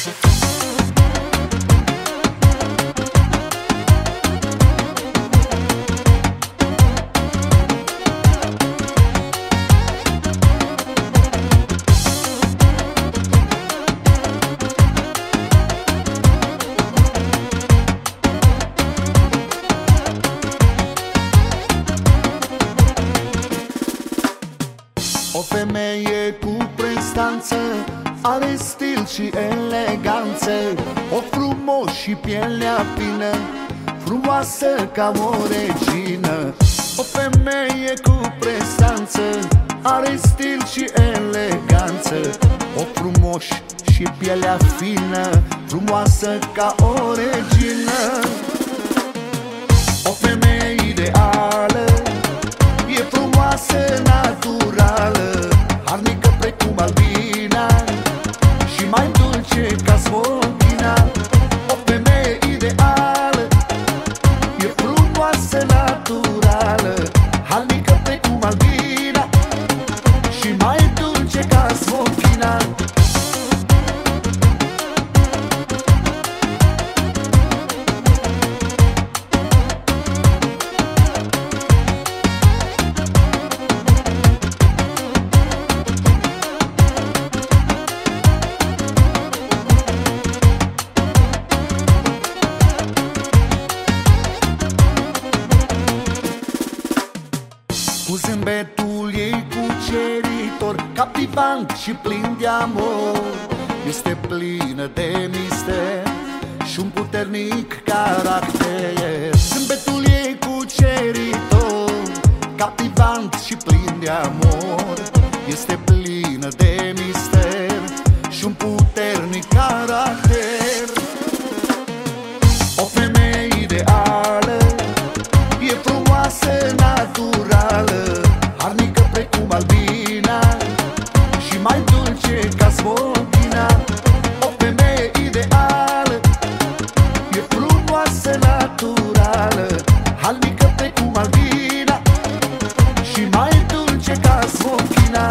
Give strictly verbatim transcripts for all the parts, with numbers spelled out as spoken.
O femeie cu prestanță, are stil și eleganță, o frumos și pielea fină, frumoasă ca o regină. O femeie cu prestanță, are stil și eleganță, o frumos și pielea fină, frumoasă ca o regină. O femeie ideală, e frumoasă, naturală, harnică precum albina și mai dulce ca smochinea. O femeie ideală, e frumoasă, naturală, harnică precum albina și mai dulce ca smochinea. Cu zâmbetul ei cuceritor, captivant și plin de amor, este plină de mister și un puternic caracter. Zâmbetul ei cuceritor, captivant și plin de amor, este plină de mister și un puternic caracter. O femeie ideală, e frumoasă, naturală, harnică precum albina și mai dulce ca smochinea. O femeie ideală, e frumoasă, naturală, harnică precum albina și mai dulce ca smochinea.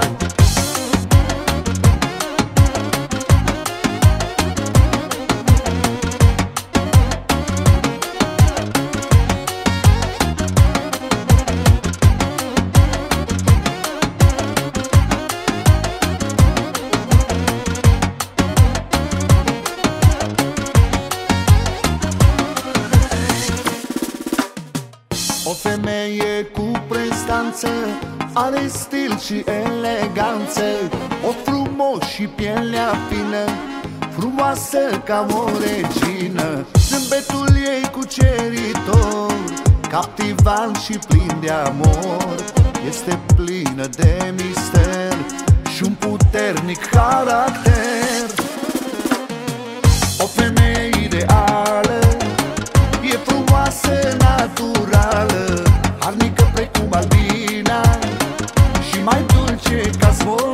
O femeie cu prestanță, are stil și eleganță, o frumos și pielea fină, frumoasă ca o regină. Zâmbetul ei cuceritor, captivant și plin de amor, este plină de mister și un puternic caracter. O femeie ideală, e frumoasă, naturală, harnică precum albina și mai dulce ca smochinea.